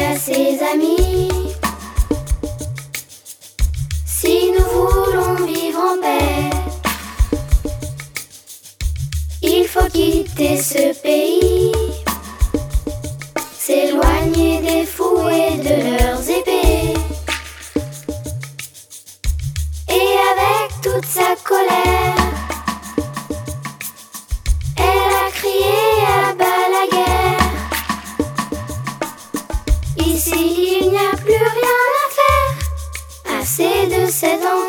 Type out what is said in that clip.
à ses amis. Si nous voulons vivre en paix, il faut quitter ce pays, s'éloigner des fous et de leurs épées. Et avec toute sa colère, elle a crié à bas la guerre. Ici il n'y a plus rien à faire, assez de cet enfer.